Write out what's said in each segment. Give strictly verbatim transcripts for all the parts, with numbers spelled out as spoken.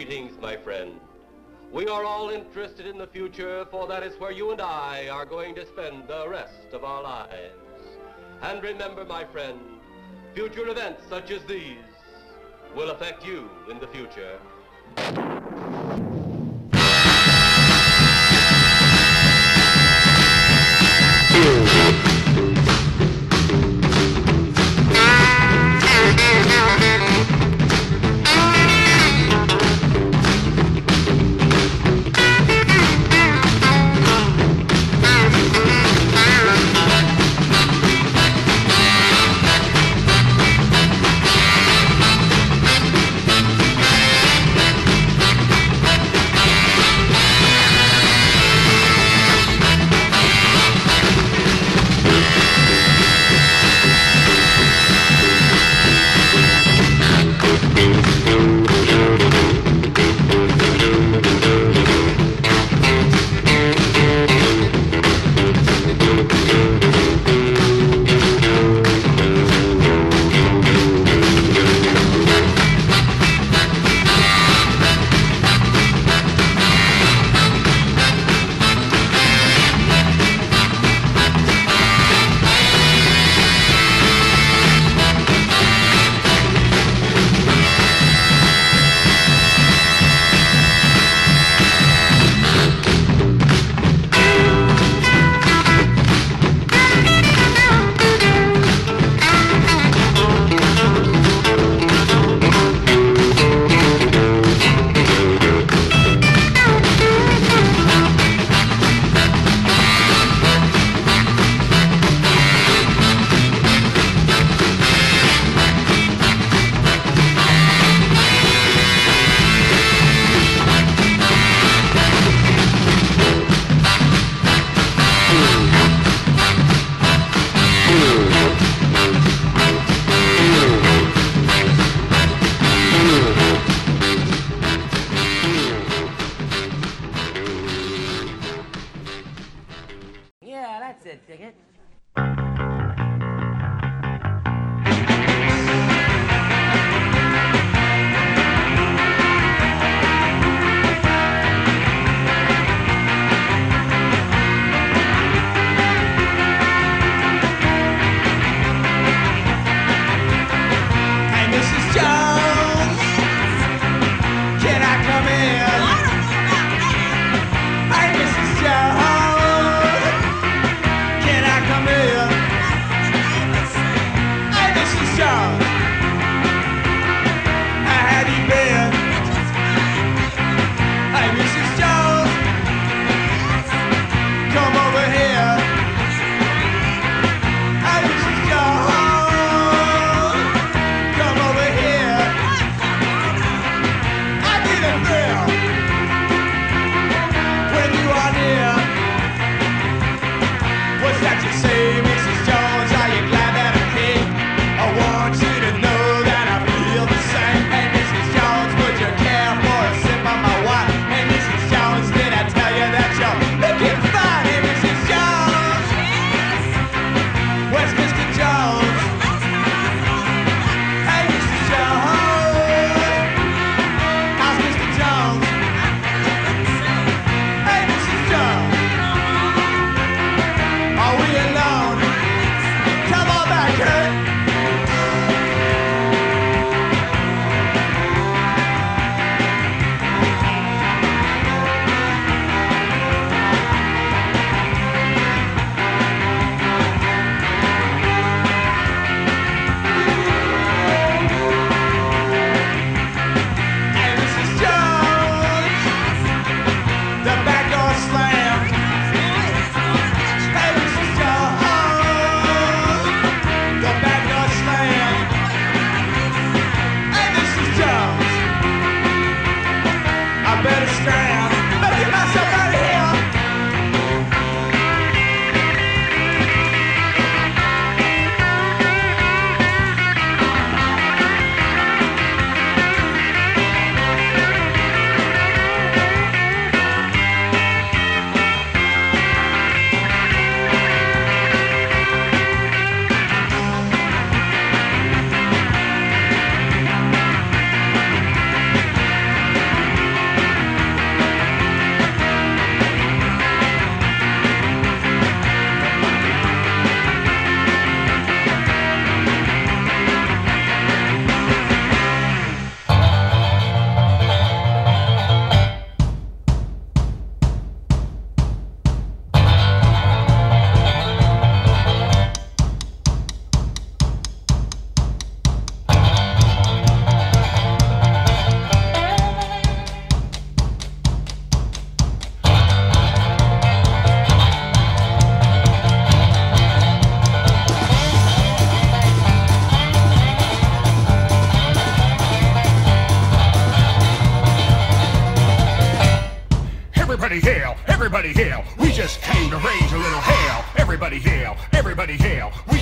Greetings, my friend. We are all interested in the future, for that is where you and I are going to spend the rest of our lives. And remember, my friend, future events such as these will affect you in the future.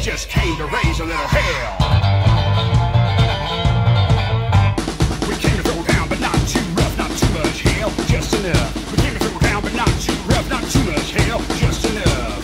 just came to raise a little hell. We came to throw down, but not too rough, not too much hell, just enough. We came to throw down, but not too rough, not too much hell, just enough.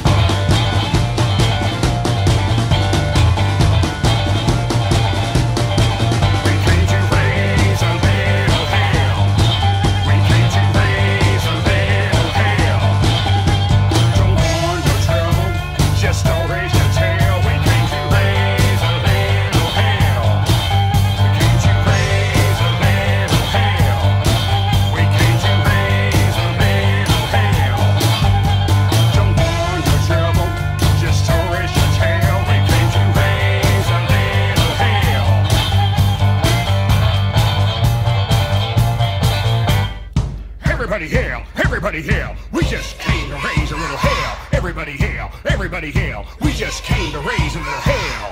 Everybody hail, everybody hail, we just came to raise a little hell. Everybody hail, everybody hail, we just came to raise a little hell.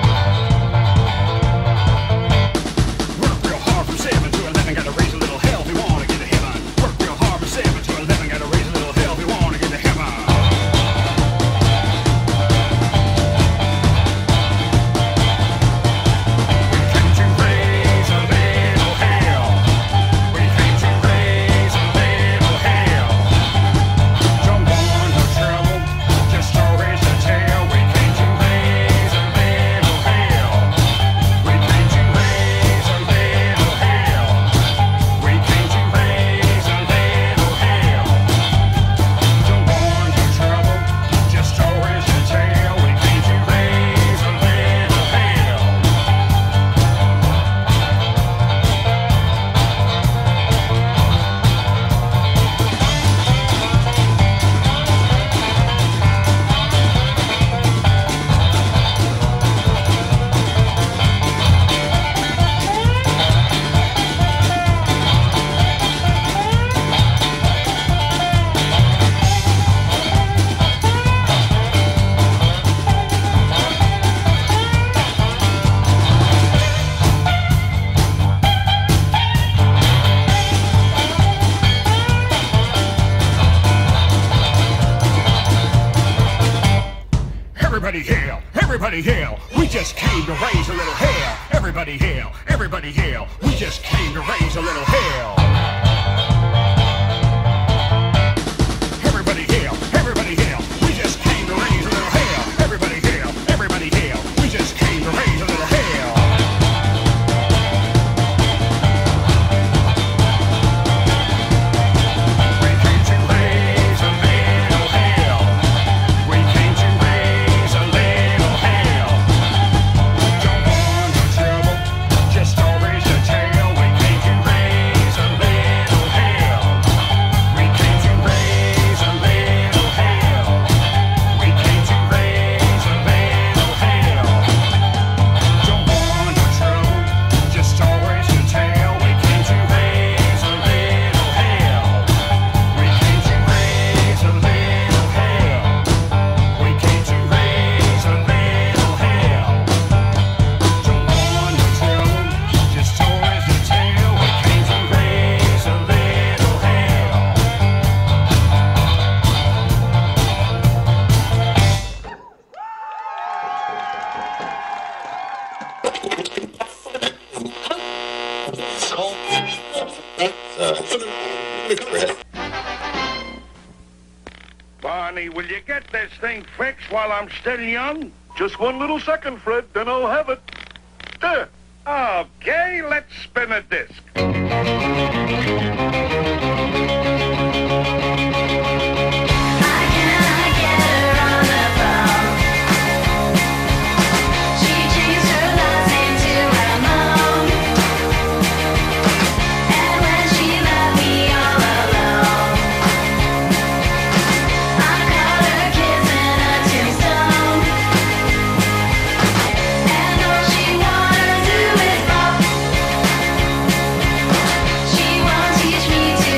Work real hard from seven to eleven, gotta raise a little hell if we wanna get to heaven. Work real hard from seven to eleven, gotta raise a little hell if we wanna get to heaven. Everybody hail, everybody hail, we just came to raise a little hell. Everybody hail, everybody hail, we just came to raise a little hell. Everybody hail, everybody hail, we just came to raise a little hell. Everybody hail, everybody hail, we just came to raise a little hell. We came to raise a little hell. We came to raise a little hell. Don't want no trouble, just don't raise your tail. We came to raise a little hell. We came to raise a little hell. We came to raise a little hell. Don't want no trouble, just don't raise your tail. We came to raise a little hell. We came to raise a little hell. We came to raise a little hell. Don't want no trouble, just don't raise your tail. We came to raise a little hell. Barney, will you get this thing fixed while I'm still young? Just one little second, Fred, then I'll have it. There. Okay, let's spin a disc. She won't teach me to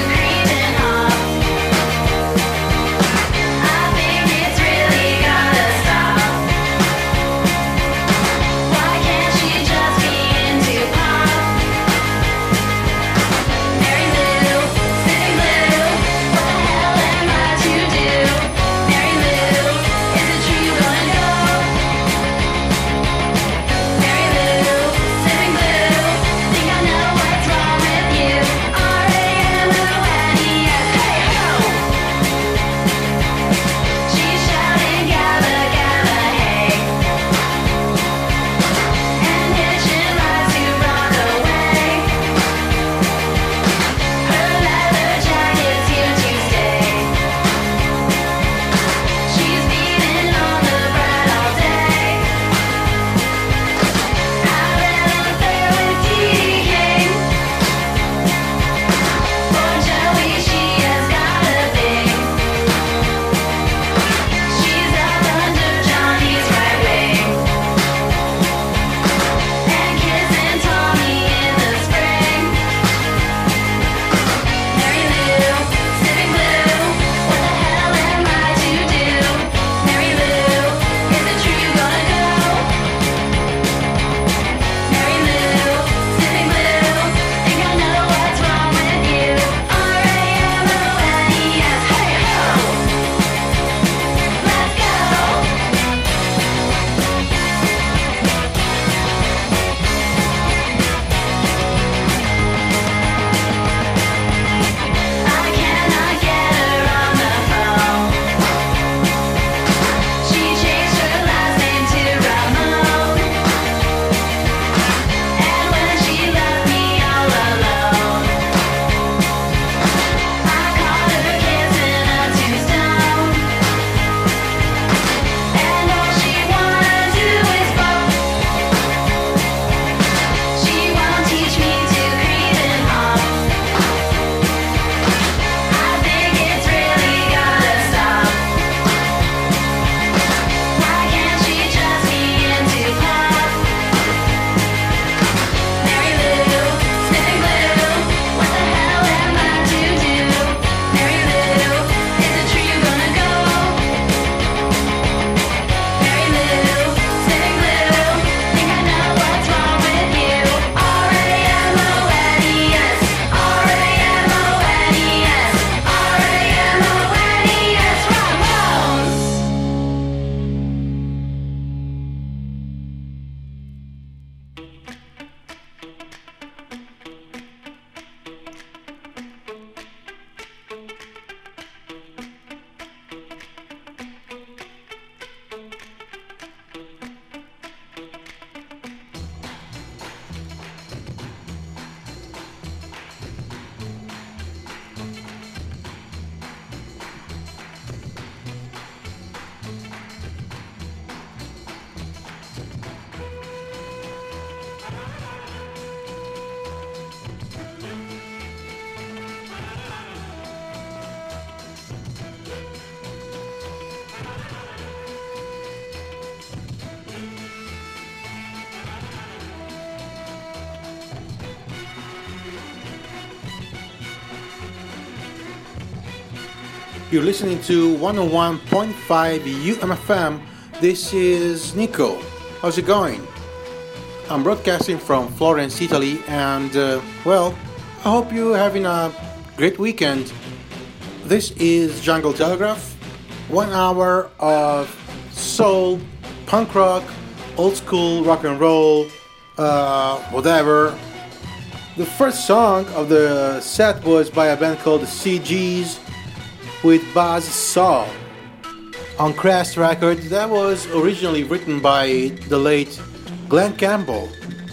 You're listening to one oh one point five U M F M. This is Nico. How's it going? I'm broadcasting from Florence, Italy, and uh, well, I hope you're having a great weekend. This is Jungle Telegraph, one hour of soul, punk rock, old school rock and roll, uh, whatever. The first song of the set was by a band called the C Gs with Buzz Saw on Crest Records. That was originally written by the late Glenn Campbell.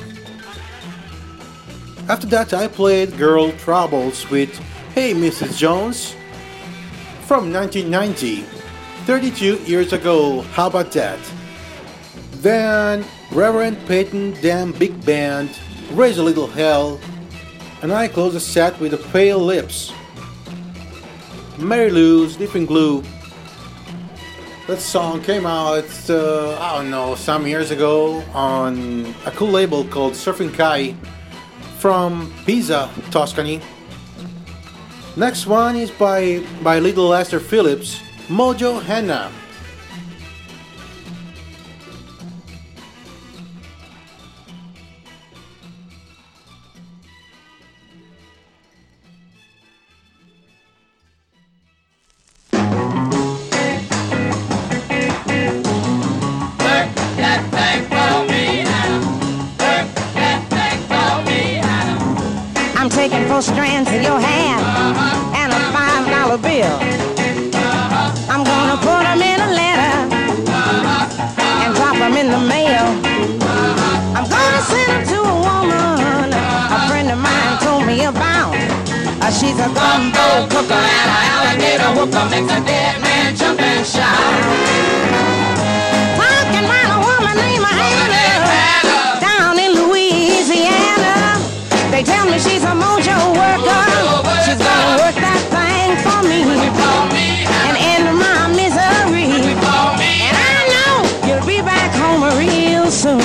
After that I played Girl Troubles with Hey Missus Jones from nineteen ninety, thirty-two years ago, how about that? Then Reverend Peyton Damn Big Band, Raise a Little Hell, and I close the set with the Pale Lips. Mary Lou's Sleeping Glue. That song came out, uh, I don't know, some years ago on a cool label called Surfing Kai from Pisa, Tuscany. Next one is by, by Little Lester Phillips, Mojo Henna. Taking four strands of your hair uh-huh. and a five dollar bill. Uh-huh. I'm gonna put them in a letter uh-huh. and drop them in the mail. Uh-huh. I'm gonna send them to a woman uh-huh. a friend of mine told me about. Uh, she's a gumbo cooker and an alligator hooker, makes a dead man jump and shout. Talking about a woman named Hannah down in Louisiana. They tell me she's a mojo worker. She's gonna work that thing for me and end my misery. And I know you'll be back home real soon.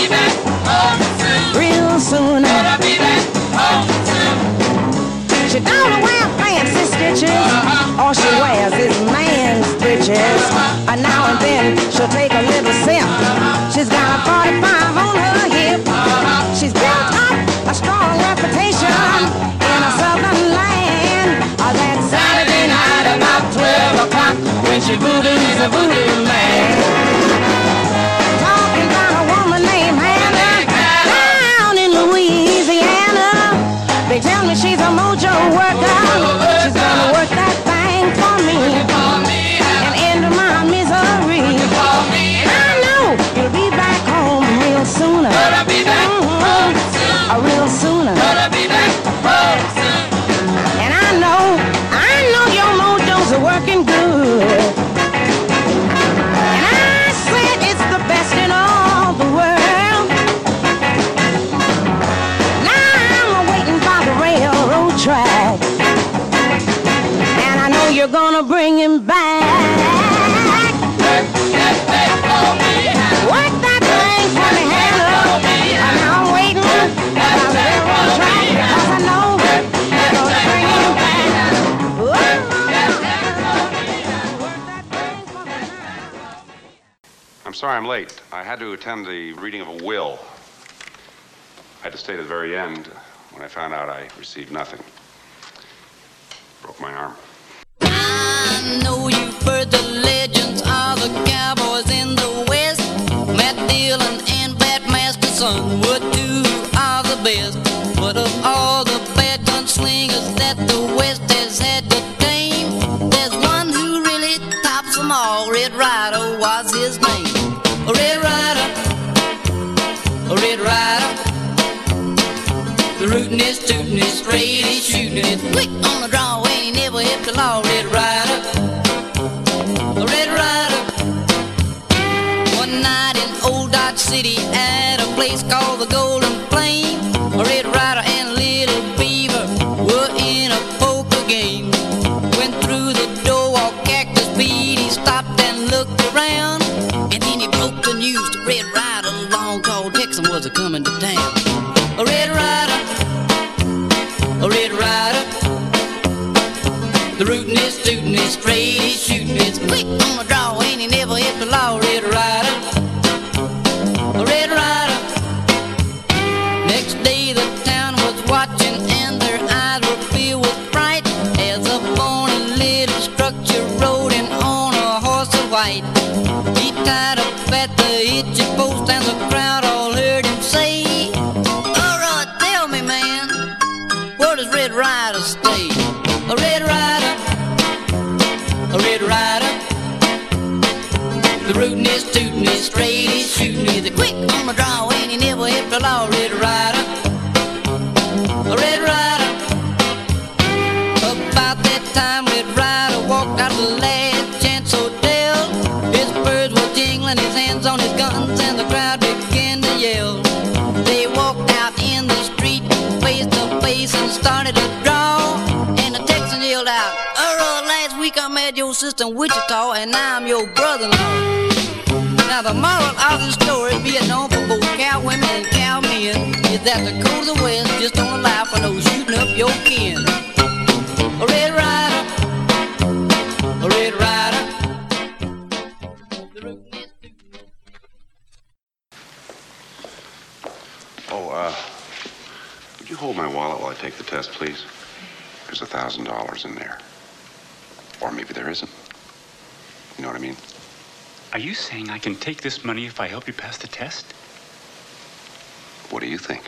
Real soon. She don't wear fancy stitches. All she wears is man's stitches. And now and then she'll take a little sip. She's got a forty-five on her hip. She's built up a strong reputation in a southern land. Oh, that Saturday night about twelve o'clock when she voodoo's a voodoo man. Talking about a woman named Hannah down in Louisiana. They tell me she's a mojo worker. She's gonna work that thing for me and end my misery. And I know you'll be back home real sooner. A real sooner. And I know, I know your mojos are working good. And I said it's the best in all the world. Now I'm waiting for the railroad track. And I know you're gonna bring him back. Work that thing for me, Hannah. And I'm waiting. I'm sorry I'm late. I had to attend the reading of a will. I had to stay to the very end when I found out I received nothing. Broke my arm. I know you've heard the legends of the cowboys in the West. Matt Dillon and Bat Masterson were two of the best. But of all the bad gunslingers that the West has had to tame, there's one who really tops them all. Red Ryder was his name. Red Ryder, Red Ryder. The rootin' is tootin' is straight, he's shootin' it quick on the draw, and he never hit the law. Red Ryder, Red Ryder. One night in Old Dodge City at a place called the Golden Flame, Red Ryder and Little Beaver were in a poker game. Went through the door, walked Cactus Pete, he stopped and looked around, and then he broke the news to Red Ryder. The long tall Texan was a-comin' to town. A Red Ryder, a Red Ryder. The rootin' is tootin' is straight, a draw and he never hit the law. Red Rider, a Red Rider. About that time, Red Rider walked out of the Last Chance Hotel. His spurs were jingling, his hands on his guns, and the crowd began to yell. They walked out in the street, face to face, and started to draw. And the Texan yelled out, "Uh, last week I met your sister in Wichita, and now I'm your brother-in-law." Now the moral of the story, be it known for both cow women and cow men, is that the code of the West just don't allow for no shooting up your kin. A Red Rider, a Red Rider. Oh, uh, would you hold my wallet while I take the test, please? There's a thousand dollars in there. Or maybe there isn't. You know what I mean? Are you saying I can take this money if I help you pass the test? What do you think?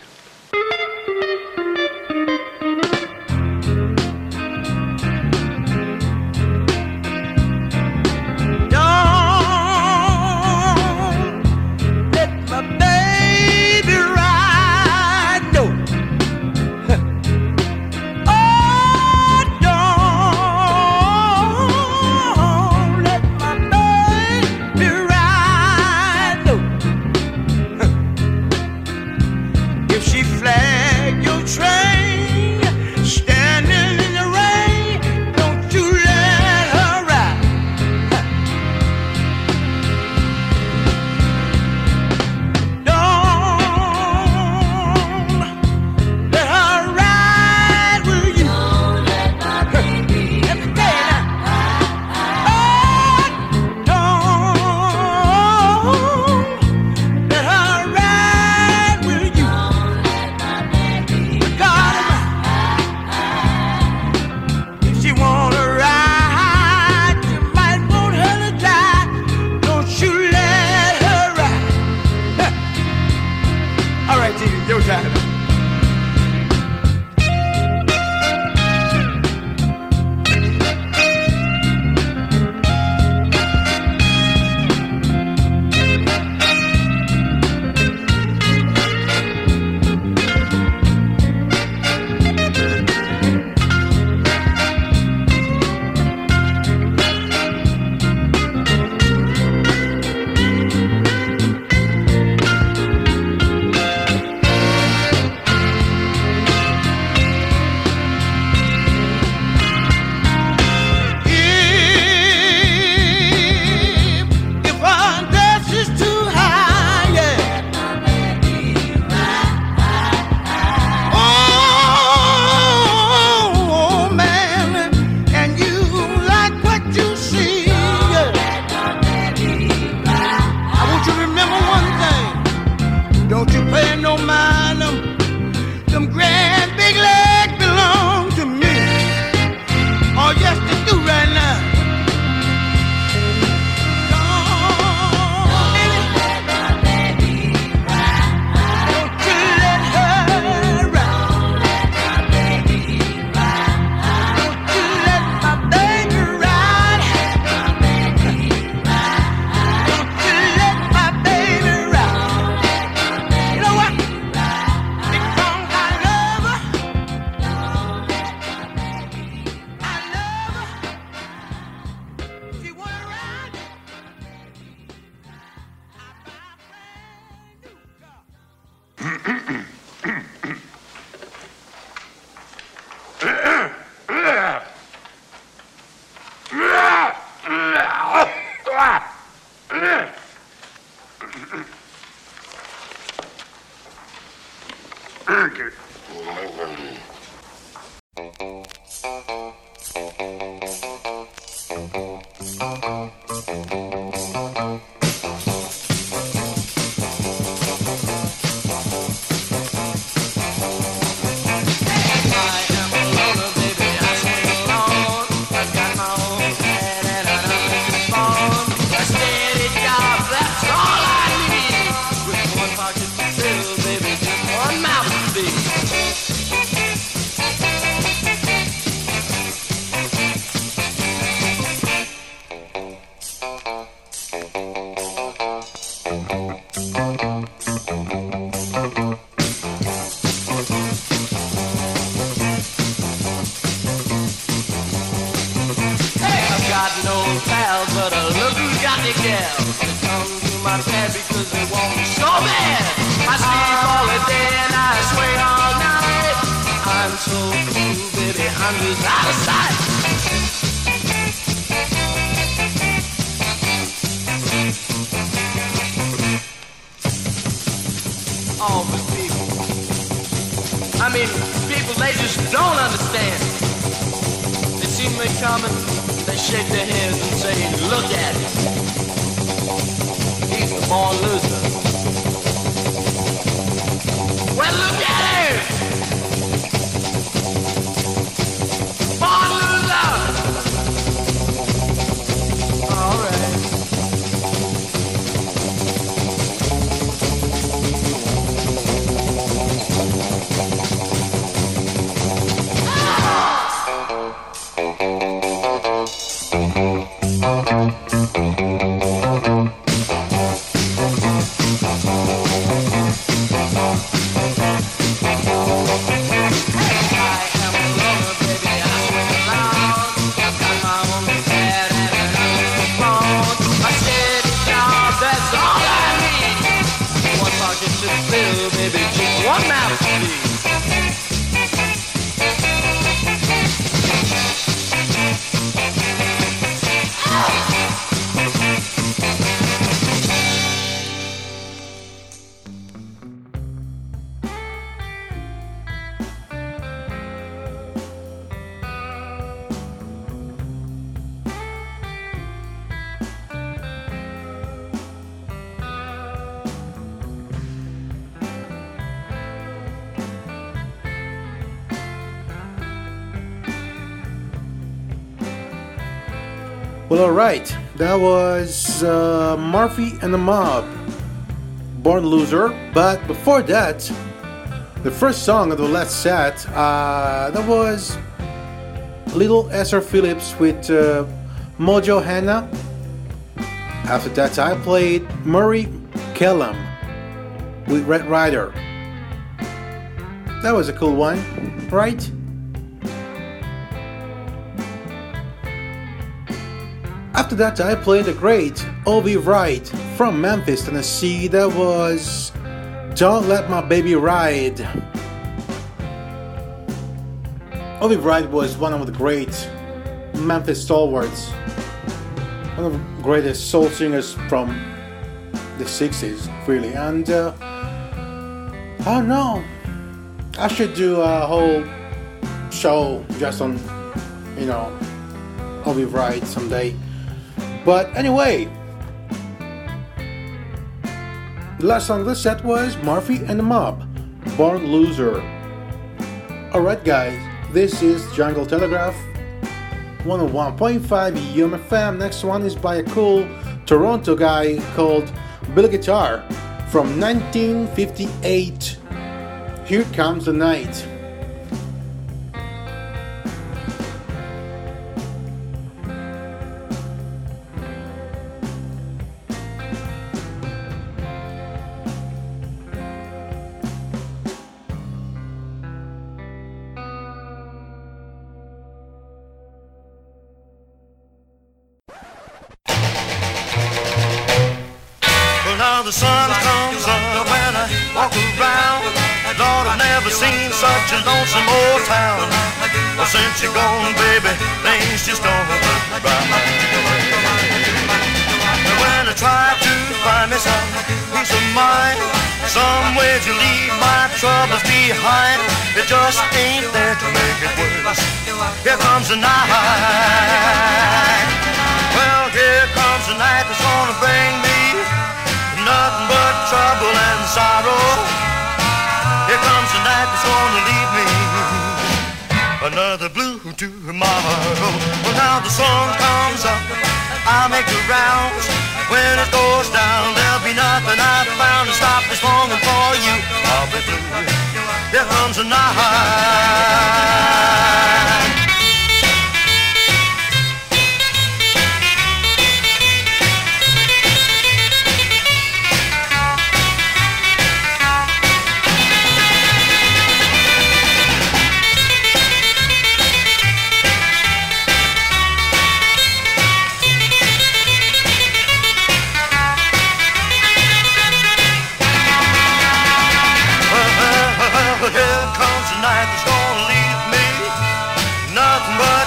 Thank you. I'm just out of sight. Oh, but people. I mean, people, they just don't understand. They see me coming, they shake their heads and say, look at him. He's a born loser. Well, look at him! Born loser! All right. Well, alright, that was uh, Murphy and the Mob, Born Loser. But before that, the first song of the last set, uh, that was Little Esther Phillips with uh, Mojo Hannah. After that, I played Murray Kellum with Red Rider. That was a cool one, right? After that, I played the great Ovi Wright from Memphis, Tennessee. That was Don't Let My Baby Ride. Ovi Wright was one of the great Memphis stalwarts, one of the greatest soul singers from the sixties, really. And uh, I don't know, I should do a whole show just on, you know, Ovi Wright someday. But anyway, the last song of the set was Murphy and the Mob, Born Loser. Alright guys, this is Jungle Telegraph, one oh one point five U M F M. Next one is by a cool Toronto guy called Bill Guitar from nineteen fifty-eight. Here Comes the Night. The sun comes up when I walk around. Lord, I've never seen such a lonesome old town. Well, since you're gone, baby, things just don't look right. When I try to find me some peace of mind, somewhere to leave my troubles behind, it just ain't there to make it worse. Here comes the night. Well, here comes the night that's gonna bring me nothing but trouble and sorrow. Here comes the night that's gonna leave me another blue tomorrow. Well, now the sun comes up, I'll make the rounds. When it goes down, there'll be nothing I've found to stop this longing for you. I'll be blue. Here comes the night. Here comes the night that's gonna leave me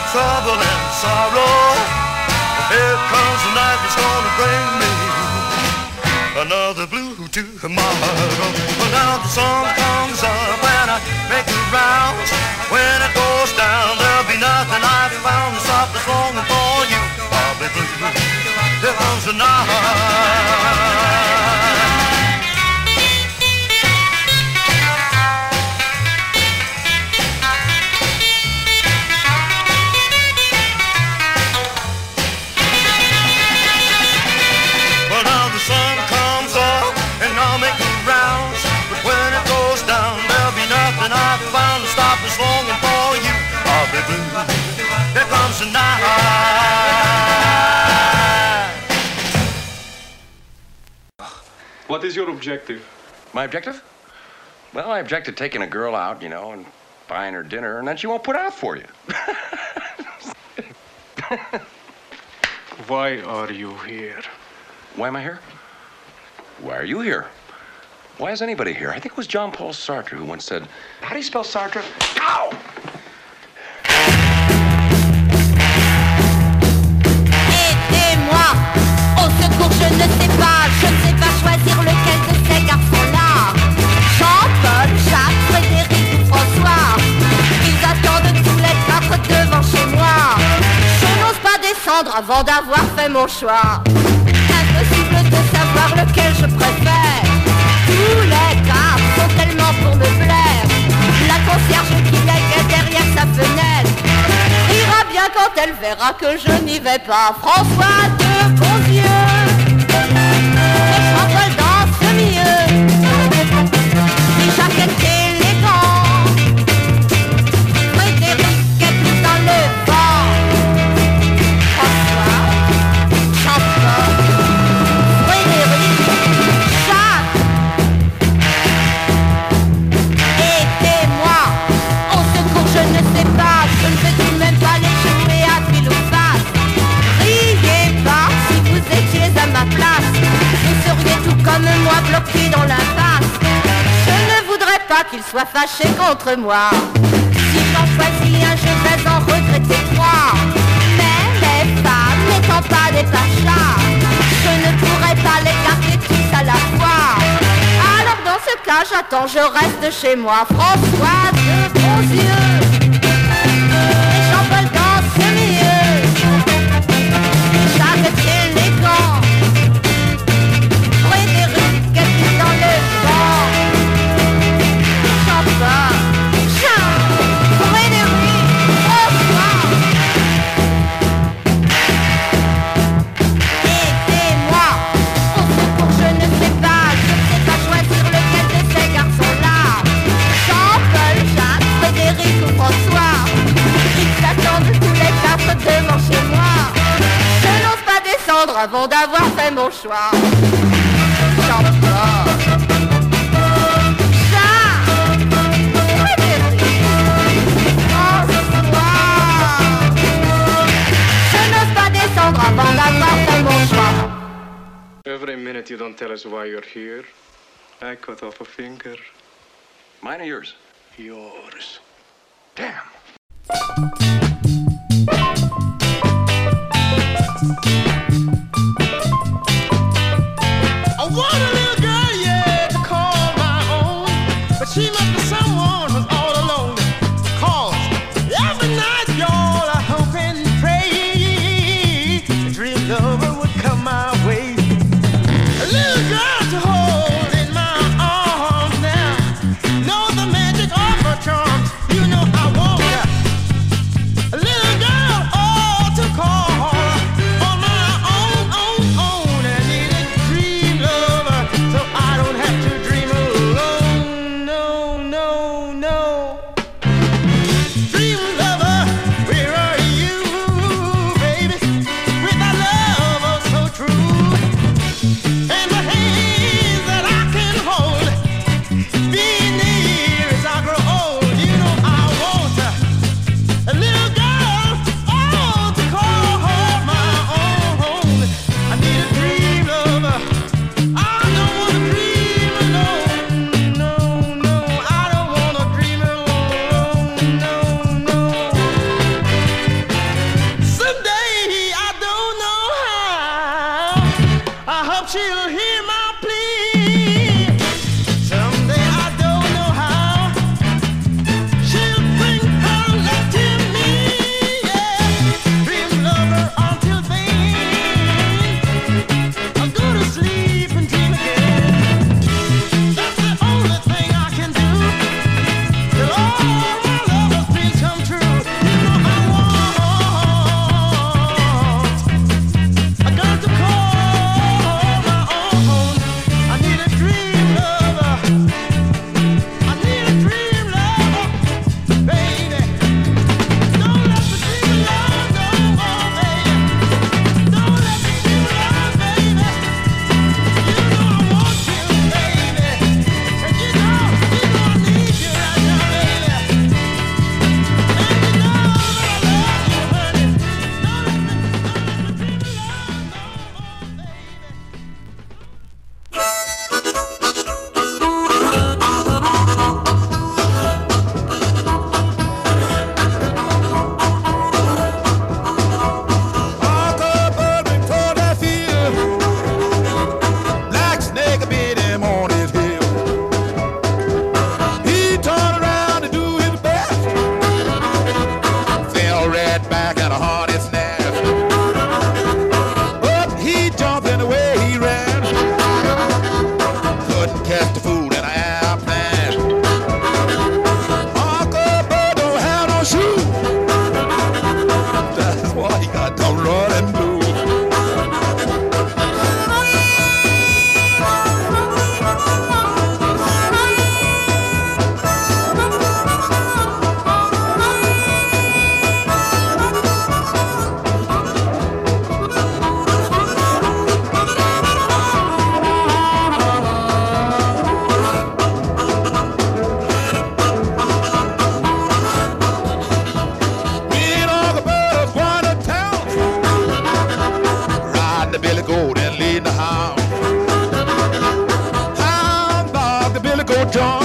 trouble and sorrow. Here comes the night that's gonna bring me another blue tomorrow. Well, now the sun comes up and I make the rounds. When it goes down, there'll be nothing I've found to stop this longing for you. I'll be blue. Here comes the night. Longing for you, I'll be blue. Here comes the night. What is your objective? My objective? Well, I object to taking a girl out, you know, and buying her dinner, and then she won't put out for you. Why are you here? Why am I here? Why are you here? Why is anybody here? I think it was John Paul Sartre who once said, how do you spell Sartre? Ow! Aidez-moi! Au secours, je ne sais pas, je ne sais pas choisir lequel de ces garçons-là. Jean-Paul, Jacques, Frédéric ou François. Ils attendent tous les quatre devant chez moi. Je n'ose pas descendre avant d'avoir fait mon choix. Impossible de savoir lequel je préfère. Tous les gars sont tellement pour me plaire. La concierge qui est derrière sa fenêtre rira bien quand elle verra que je n'y vais pas. François de Bonzieux et Jean-Paul dans ce milieu. Les jaquettes élégants, Frédéric est plus dans le vent. François, Jean-Paul, Frédéric, Jacques. Aidez-moi, au secours, je ne sais pas, je ne veux tout de même pas les jouer à pile ou face. Riez pas si vous étiez à ma place, vous seriez tout comme moi bloqué dans l'impasse. Je ne voudrais pas qu'il soit fâché contre moi. Si j'en choisis un, je vais en regretter trois. Mais les femmes n'étant pas des pachas, je ne pourrais pas les garder tous à la fois. Alors dans ce cas, j'attends, je reste chez moi. François de Bonzieux et Jean-Paul dans ce milieu. Jacques est élégant, Frédéric est plus dans le vent. Jean-Paul, Jacques, Frédéric, François. Aidez-moi, au secours, je ne sais pas, je ne sais pas choisir lequel de ces garçons-là. Jean-Paul, Jacques, Frédéric ou François. Ils s'attendent tous les quatre devant chez moi. Je n'ose pas descendre avant d'avoir fait mon choix. Jean-Paul, Jacques, Frédéric, François. Je n'ose pas descendre avant d'avoir fait mon choix. Every minute you don't tell us why you're here, I cut off a finger. Mine or yours? Yours. Damn. I want a little girl, yeah, to call my own, but she must be someone who's all alone. Cause every night, y'all, I hope and pray a dream lover would come my way. A little girl to hold in my arms now, know the magic of her charms. You know I want her. drunk.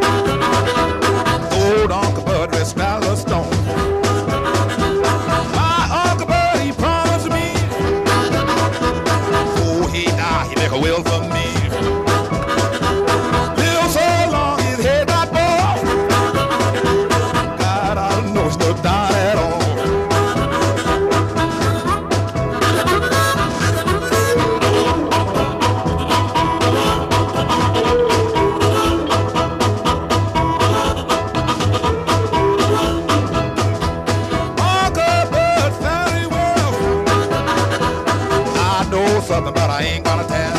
Old Uncle Bud will smell the stone. My Uncle Bud, he promised me, before he died, he make a will for me. Live so long, his head got bald. God, I don't know, it's no doubt at all. Something, but I ain't gonna tell.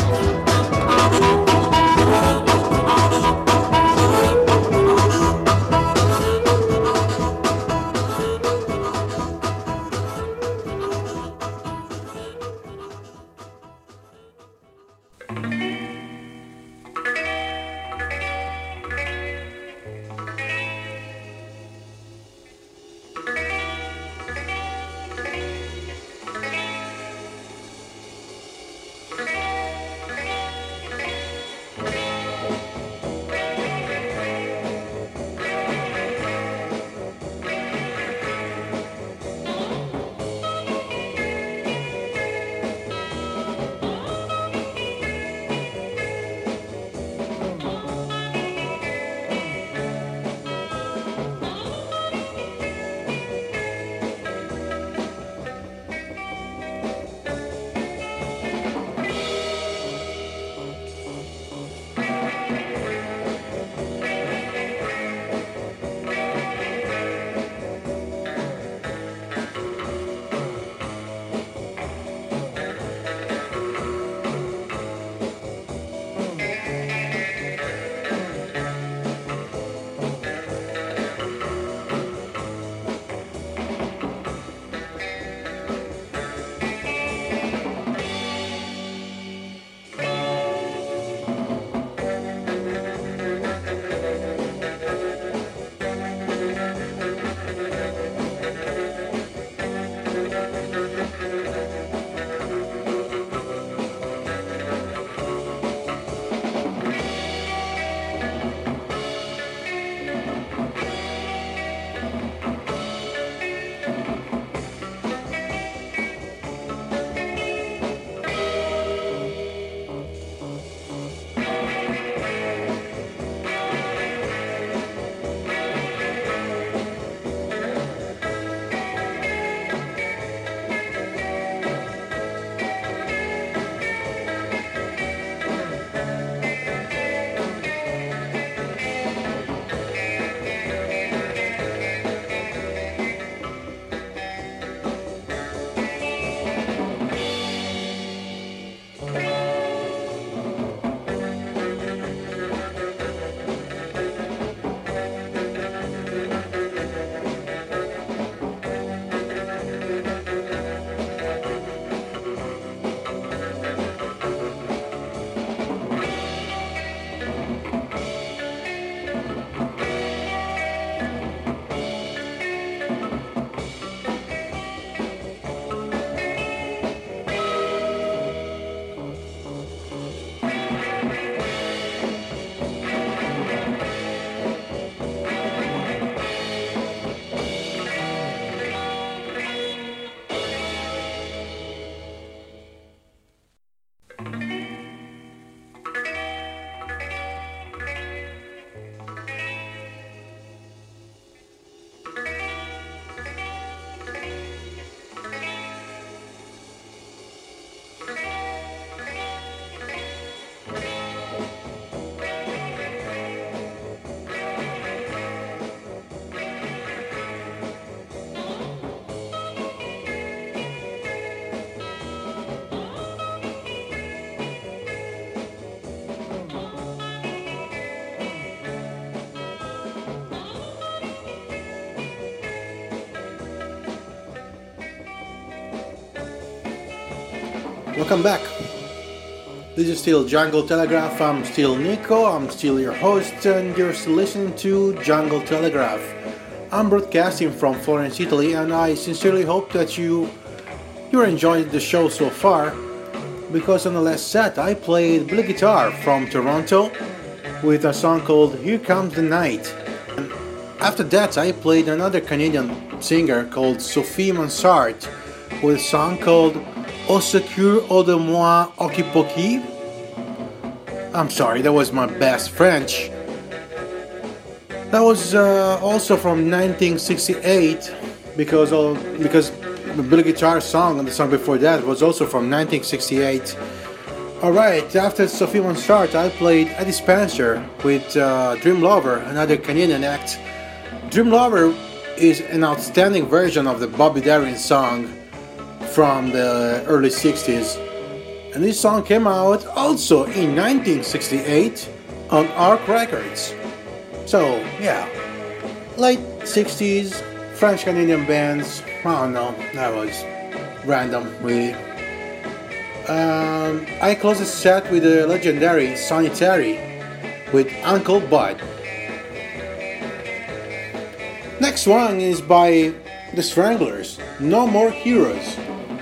Welcome back. This is still Jungle Telegraph. I'm still Nico. I'm still your host, and you're still listening to Jungle Telegraph. I'm broadcasting from Florence, Italy, and I sincerely hope that you you're enjoying the show so far. Because on the last set, I played Blue Guitar from Toronto, with a song called Here Comes the Night. And after that, I played another Canadian singer called Sophie Mansart with a song called Au secours de moi Okipoki. I'm sorry, that was my best French. That was uh, also from nineteen sixty-eight, because all, because the Billy Guitar song and the song before that was also from nineteen sixty-eight. Alright, after Sophie Mansart, I played Eddie Spencer with uh, Dream Lover, another Canadian act. Dream Lover is an outstanding version of the Bobby Darin song from the early sixties. And this song came out also in nineteen sixty-eight on Arc Records. So, yeah, late sixties, French-Canadian bands, I don't know, that was random, really. Um, I closed the set with the legendary Sonny Terry with Uncle Bud. Next one is by The Stranglers, No More Heroes.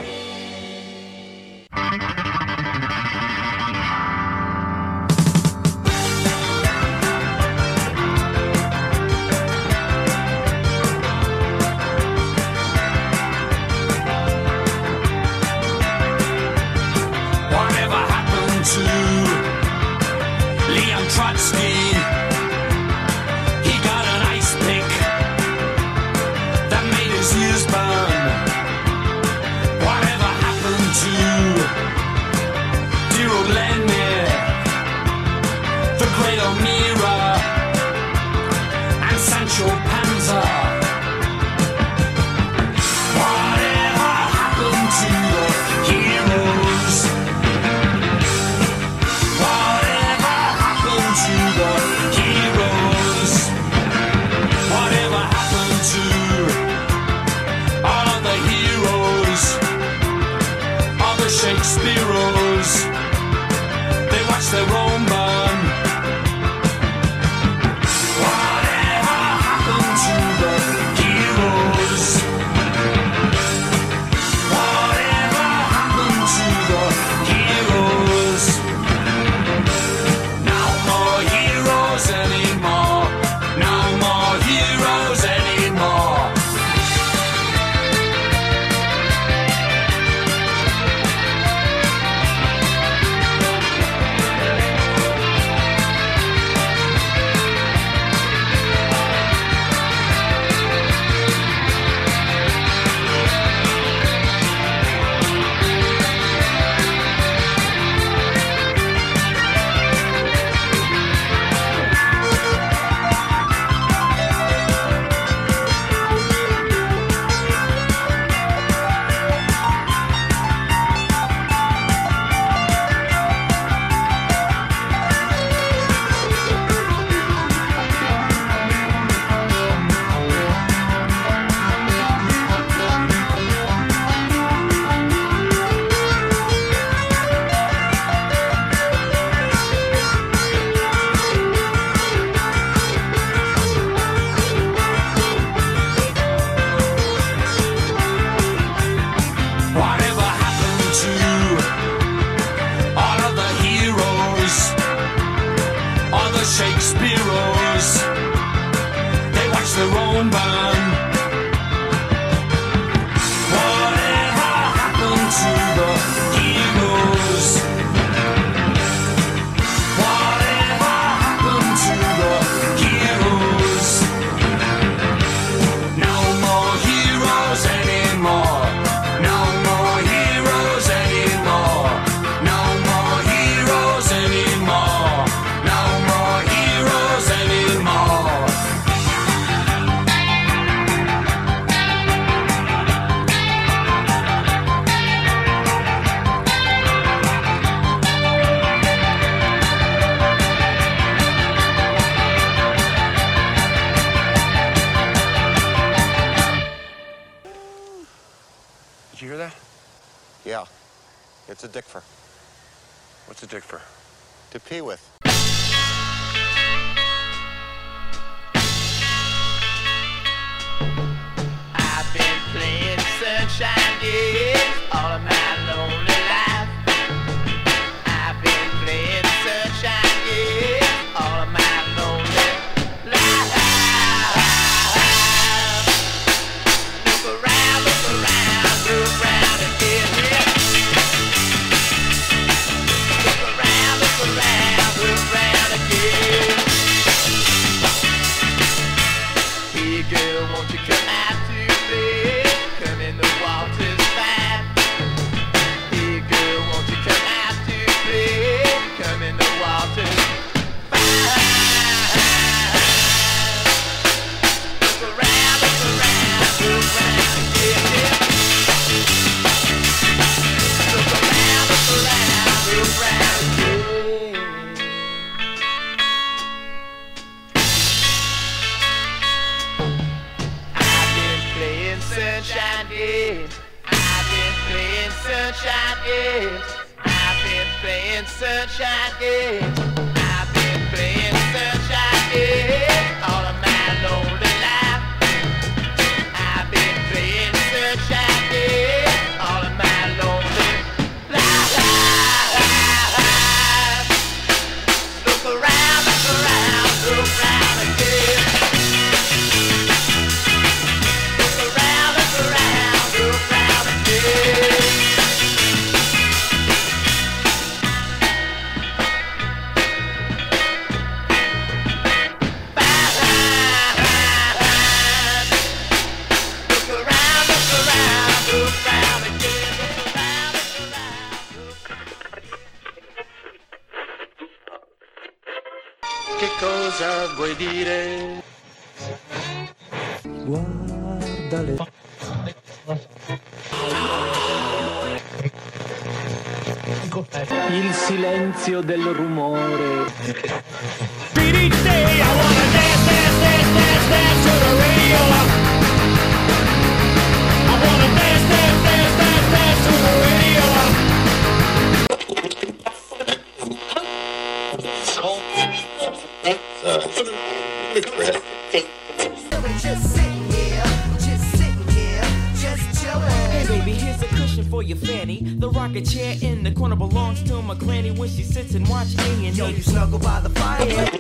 It's a dick fur. What's a dick fur? To pee with. I've been playing sunshine days all of my lonely life. I've been playing sunshine days all of my sunshine, yes. I've been playing sunshine, yes. I've been playing sunshine, yes. All of my lonely life. I've been playing sunshine, yes. All of my lonely life. Look around, look around, look around again. Look around, look around, look around again. Che cosa vuoi dire? Guarda le il silenzio del rumore. Beat each day, I wanna dance, dance, dance, dance, dance to the radio. I wanna dance, dance, dance, dance, dance to the radio. Just sitting here, just sitting here, just chillin'. Hey baby, here's a cushion for your fanny. The rocker chair in the corner belongs to my granny when she sits and watch A and E. Yo, you snuggle by the fire.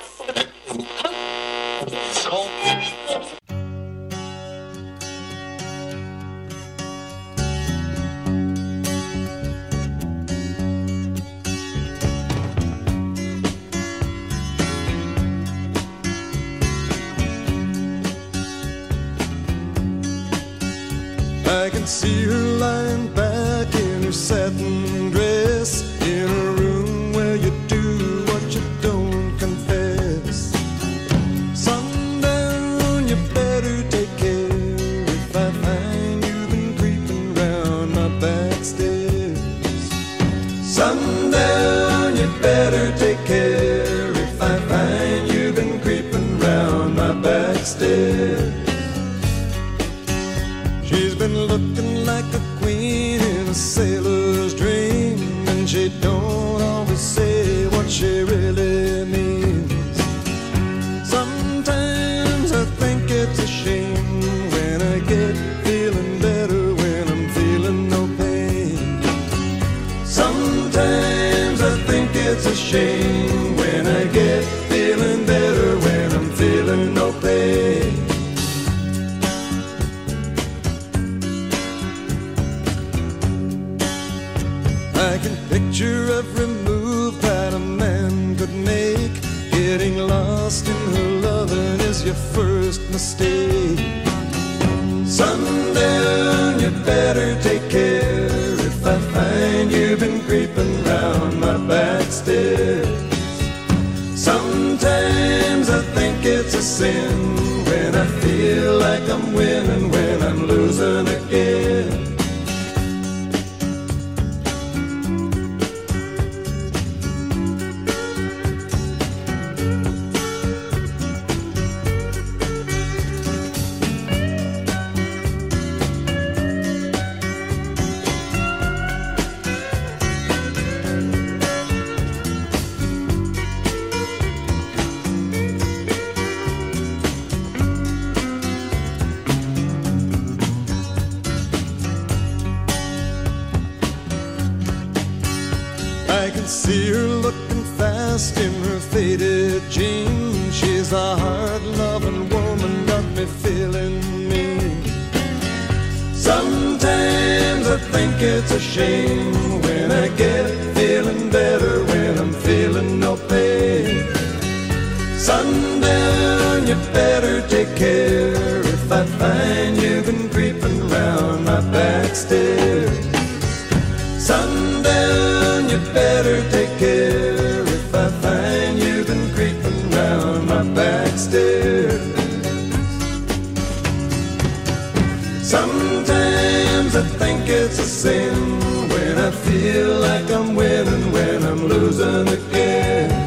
I can see her lying back in her satin dress, in a room where you do what you don't confess. Sundown, you better take care if I find you've been creeping round my back stairs. Sundown, you better take care if I find you've been creeping round my back stairs. She's been looking like a queen in a sailor's dream, and she don't always say what she really means. Sometimes I think it's a shame when I get feeling better when I'm feeling no pain. Sometimes I think it's a shame when I get feeling better when I'm feeling no pain. I can picture every move that a man could make. Getting lost in her loving is your first mistake. Sundown, you better take care if I find you've been creeping round my back stairs. Sometimes I think it's a sin when I feel like I'm winning when I'm losing again. I can see her looking fast in her faded jeans. She's a hard-loving woman, got me feeling mean. Sometimes I think it's a shame when I get feeling better when I'm feeling no pain. Sundown, you better take care if I find you've been creeping round my back stairs. Sundown, you better take care if I find you've been creeping round my back stairs. Sometimes I think it's a sin when I feel like I'm winning when I'm losing again.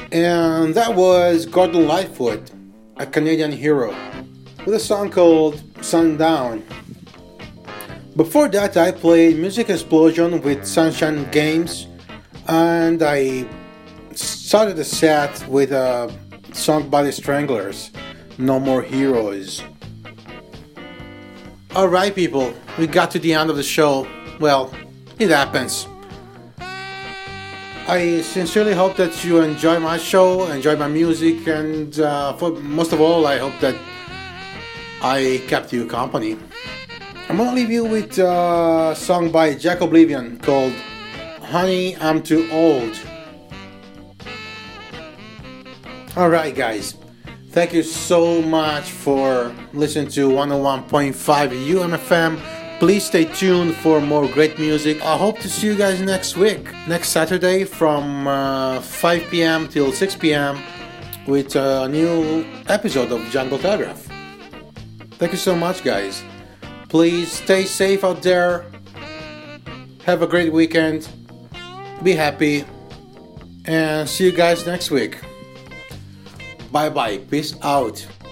And that was Gordon Lightfoot, a Canadian hero, with a song called Sundown. Before that, I played Music Explosion with Sunshine Games, and I started the set with a song by the Stranglers, No More Heroes. Alright people, we got to the end of the show. Well, it happens. I sincerely hope that you enjoy my show, enjoy my music, and uh, for most of all, I hope that I kept you company. I'm gonna leave you with a song by Jack Oblivion called Honey, I'm Too Old. Alright guys, thank you so much for listening to one oh one point five U M F M. Please stay tuned for more great music. I hope to see you guys next week, next Saturday from uh, five p.m. till six p.m. with a new episode of Jungle Telegraph. Thank you so much guys. Please stay safe out there. Have a great weekend. Be happy. And see you guys next week. Bye bye. Peace out.